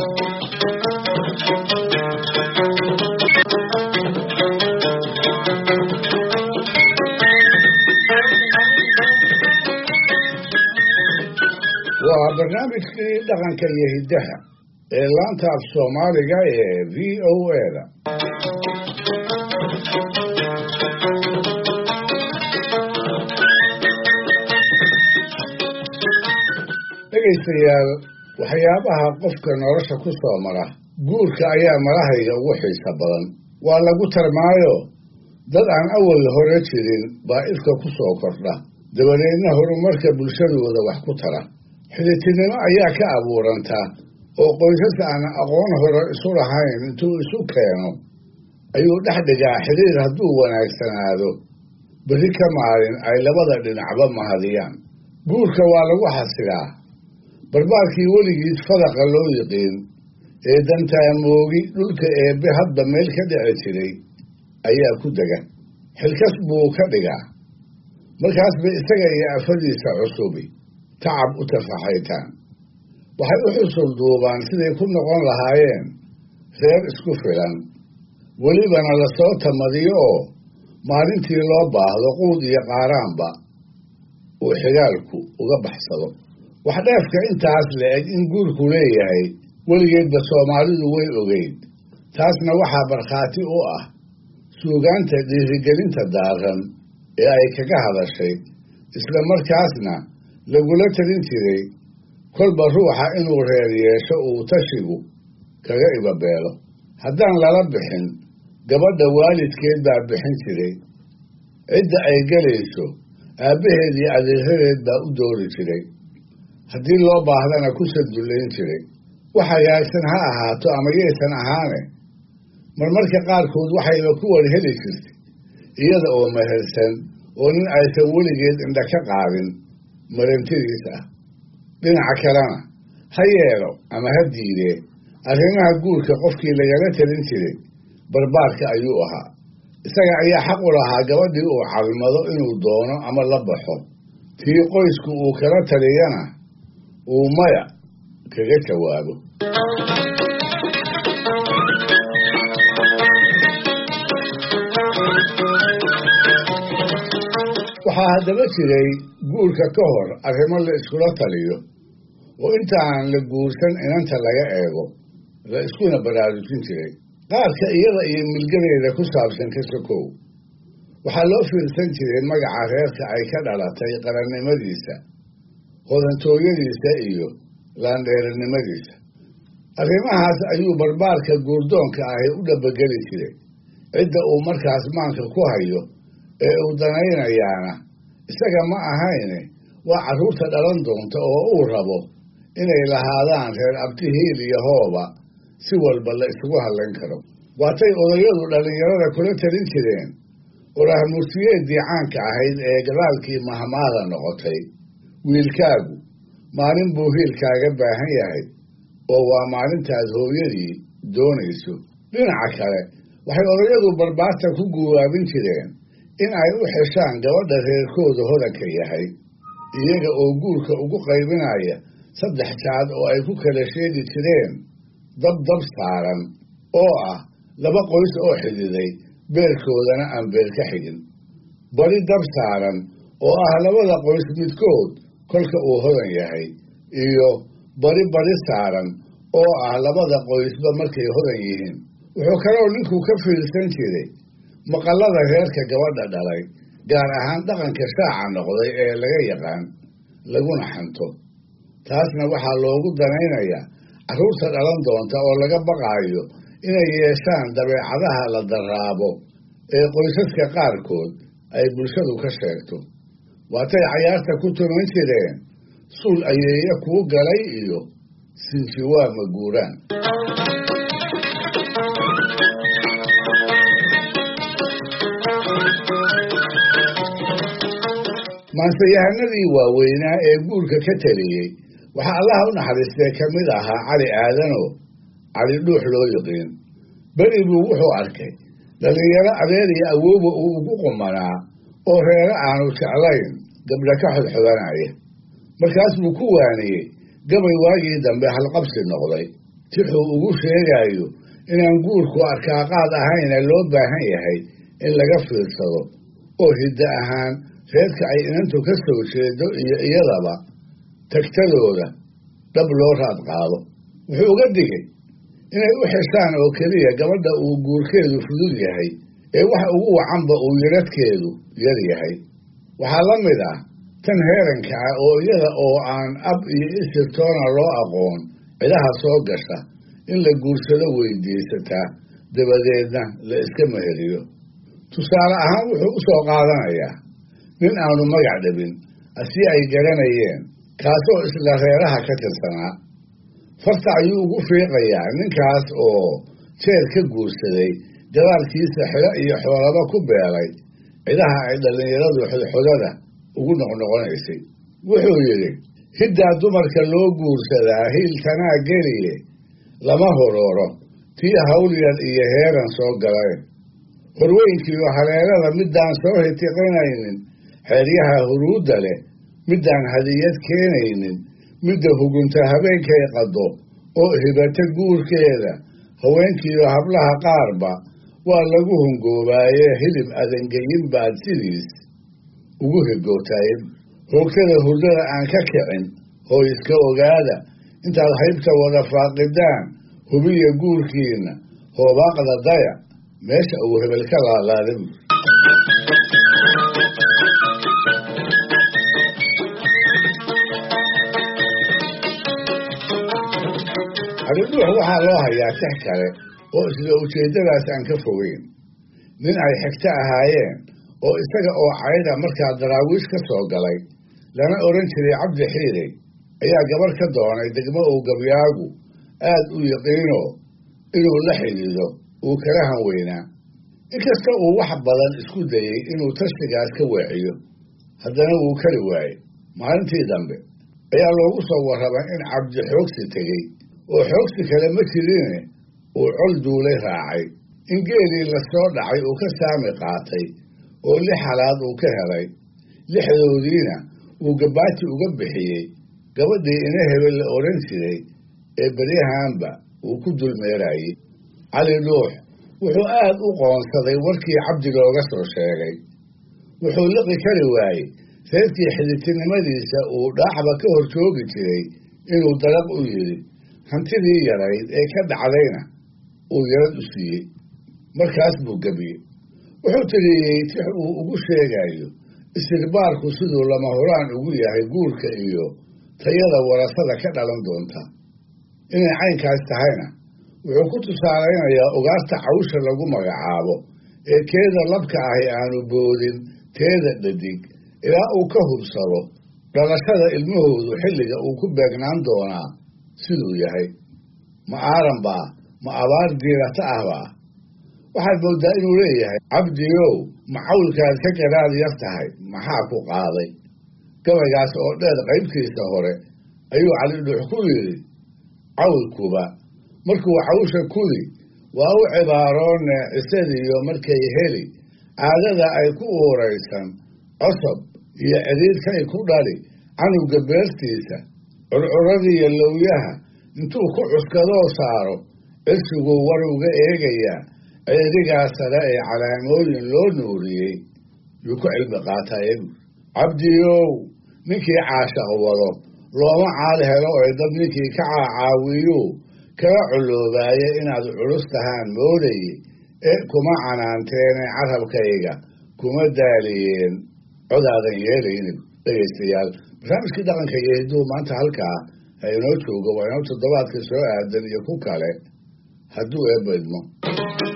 waa barnaamijkii dhaqanka iyo hiddaha ee laanta af Soomaaliga ee VOA-da. dhegaystayaal, waxyaabaha qofka nolosha ku soo mara guurka ayaa marahayga ugu xiiso badan. waa lagu tarmaayo dad aan awal hore jirin baa ifka ku soo kordha, dabadeedna horumarka bulshadooda wax ku tara. xidhiidhnimo ayaa ka abuuranta oo qoysas aan aqoon hore isu lahayn intuu isu keeno ayuu dhex dhigaa xidhiir hadduu wanaagsanaado berri ka maalin ay labada dhinacba mahadiyaan. guurka waa lagu xasilaa barbaarkii weligiis fadaqa loo yiqiin ee dantaamoogi dhulka eebbe hadba meel ka dhici jiray ayaa ku dega, xilkas buu ka dhigaa. markaasba isaga iyo afadiisa cusubi tacab u tafaxaytaan. waxay u xusul duubaan siday ku noqon lahaayeen reer isku filan, welibana lasoo tamadiyo oo maalintii loo baahdo quud iyo qaaraanba uu xigaalku uga baxsado. wax dheefka intaas la-eg in guurku leeyahay weligeedba Soomaalidu way ogeyd. taasna waxaa markhaati u ah suugaanta dhiirigelinta daaran ee ay kaga hadashay, isla markaasna lagula talin jiray kolba ruuxa inuu reer yeesho uu tashigu kaga ibabeelo. haddaan lala bixin, gabadha waalidkeed baa bixin jiray. cidda ay gelayso aabbaheed iyo adeeradeed baa u doori jiray. haddii loo baahdana ku sadullayn jiray. wax hagaagsan ha ahaato ama yaysan ahaane, marmarka qaarkood waxayba ku war heli jirtay iyada oo mehersan oo nin aysan weligeed indha ka qaadin marantidiis ah. dhinaca kalena ha yeelo ama ha diidee, arrimaha guurka qofkii lagala talin jiray barbaarka ayuu ahaa. isaga ayaa xaq u lahaa gabadhii uu calmado inuu doono ama la baxo. tii qoysku uu kala taliyana uu maya kaga jawaabo. waxaa haddaba jiray guurka ka hor arrimo la iskula taliyo oo inta aan la guursan inanta laga eego la iskuna baraarujin jiray. qaarka iyada iyo milgadeeda ku saabsan ka sokow waxaa loo fiirsan jiray magaca reerka ay ka dhalatay, qarannimadiisa, hodantooyadiisa iyo laandheeranimadiisa. arrimahaas ayuu barbaarka guurdoonka ahi u dhabageli jiray. cidda uu markaas maanka ku hayo ee uu danaynayaana isaga ma ahayne waa carruurta dhalan doonta oo uu rabo inay lahaadaan reer abti hiil iyo hooba si walba la isugu hadlayn karo. waatay odayadu dhallinyarada kula talin jireen oraahmurtiyeeddii caanka ahayd ee gadaalkii mahmaada noqotay: wiilkaagu maalin buu hiilkaaga baahan yahay oo waa maalintaad hooyadii doonayso. dhinaca kale waxay odayadu barbaarta ku guwaabin jireen in ay u xeshaan gabadha reerkooda hodanka yahay, iyaga oo guurka ugu qaybinaya 3 jaad oo ay ku kala sheegi jireen dab saaran oo ah 2 qoys oo xididay beerkoodana aan beer ka xigin, bari dab saaran oo ah 2 qoys midkood kolka uu hodan yahay, iyo bari saaran oo ah 2 qoysba markay hodan yihiin. wuxuu kaloo ninku ka fiirsan jiray maqallada reerka gabadha dhalay, gaar ahaan dhaqanka shaaca noqday ee laga yaqaan laguna xanto. taasna waxaa loogu danaynayaa carruurta dhalan doonta oo laga baqaayo inay yeeshaan dabeecadaha la daraabo ee qoysaska qaarkood ay bulshadu ka sheegto. waatay cayaarta ku tuman jireen suul ayeeya kuu galay iyo sinjiwaa ma guuraan. maanseyahanadii waaweynaa ee guurka ka taliyey waxaa allaha u naxariistay ka mid ahaa Cali Aadanoo Cali Dhuux loo yiqiin. beri buu wuxuu arkay dhallinyaro adeer iyo awooba uu ugu qumanaa oo reere aanu jeclayn gabdha ka xodxodanaya. markaas buu ku waaniyey gabay waagii dambe halqabsi noqday: tixuu ugu sheegayo inaan guurku arkaaqaad ahayna loo baahan yahay in laga fiirsado oo hiddo ahaan reerka ay inantu ka soo jeedo iyo iyadaba tagtadooda dhab loo raad qaado. wuxuu uga digay inay u xeshaan oo keliya gabadha uu guurkeedu fudud yahay ee waxa ugu wacanba uu yiradhkeedu yar yahay. waxaa la mid ah tan heeranka ah oo iyada oo aan ab iyo isirtoona loo aqoon cidaha soo gasha in la guursado weydiisataa dabadeedna la iska meheriyo. tusaale ahaan wuxuu u soo qaadanayaa nin aanu magac dhabin asi ay garanayeen kaasoo isla reeraha ka tirsanaa. farta ayuu ugu fiiqayaa ninkaas oo jeer ka guursaday gadaalkiisa xilo iyo xoolaba ku beelay cidaha ay dhallinyaradu xodxodada ugu noqnoqonaysay. wuxuu yidhi hiddaa dumarka loo guursadaa hiiltanaa geliye lama horooro tii hawlyar iyo heeran soo galeen horweynkiiyo haleelada midaan soo hitiqinaynin xeeryaha huruudda leh midaan hadiyad keenaynin midda hugunta habeenkay qaddo oo hibata guurkeeda haweenkiiyo hablaha qaarba waa lagu hungoobaaye hilib adangeyin baad sidiis ugu higootayn hoogtada hurdada aan ka kicin hoo iska ogaada intaad haybta wada faaqidaan hubiya guurkiina hoobaaqda daya meesha uu hebel ka laalaaday. cabidhuux waxaa loo hayaa tix kale oo isla ujeeddadaas aan ka fogeyn. nin ay xigto ahaayeen oo isaga oo cayda markaa daraawiish ka soo galay lana odhan jiray cabdi xiirey ayaa gabarh ka doonay degmo uu gabyaagu aad u yaqiino inuu la xidhiido uu kala hanweynaa. inkasta uu wax badan isku dayey inuu tashigaas ka weeciyo haddana wuu kari waayey. maalintii dambe ayaa loogu soo warramay in cabdi xoogsi tegey oo xoogsi kale ma jirine uu col duulay raacay, in geelii la soo dhacay uu ka saami qaatay oo 6 halaad uu ka helay. 6doodiina uu gabaati uga bixiyey gabadhii ina hebel la odhan jiray ee beryahaanba uu ku dulmeerayey. cali dhuux wuxuu aad u qoonsaday warkii cabdi looga soo sheegay. wuxuu liqi kari waayey reerkii xidhiidtinimadiisa uu dhaacba ka hor joogi jiray inuu dalaq u yidhi, hantidii yarayd ee ka dhacdayna uu yarad u siiyey. markaas buu gebiyey. wuxuu tiriyey tix uu ugu sheegayo istirbaarku siduu lama huraan ugu yahay guurka iyo tayada warasada ka dhalan doonta. inay caynkaas tahayna wuxuu ku tusaalaynayaa ugaarta cawsha lagu magacaabo ee keeda labka ahi aanu boodin teeda dhadig ilaa uu ka hubsado dhalashada ilmahoodu xilliga uu ku beegnaan doonaa siduu yahay. ma aaran baa ma abaar diirata ah baa? waxaad mooddaa inuu leeyahay cabdiyow ma cawlkaad ka garaad yar tahay maxaa ku qaaday? gabaygaas oo dheer qaybtiisa hore ayuu cali dhuux ku yidhi cawlkuba markuu cawsha kudi waa u cibaaroone cisadiyo markay heli caadada ay ku uuraysan cosob iyo cidhiidhkay ku dhali canuga beertiisa curcuradiiyo lowyaha intuu ku cuskadoo saaro cirsiguu war uga eegayaa ceedigaa sare ee calaamooyin loo nuuriyey yuu ku cilmi qaataye. cabdiyow ninkii caashaq wado looma caal helo ee dad ninkii ka caacaawiyu kala coloobaaya inaad culus tahaan moodaye ee kuma canaanteene carabkayga kuma daaliyeen codaadan yeelaynin. dhegaystayaal, barnaamijkii dhaqanka iyo hidduu maanta halkaa ha inoo joogo waa inoo toddobaadka soo aadan iyo ku kale hadduu eebba idmo.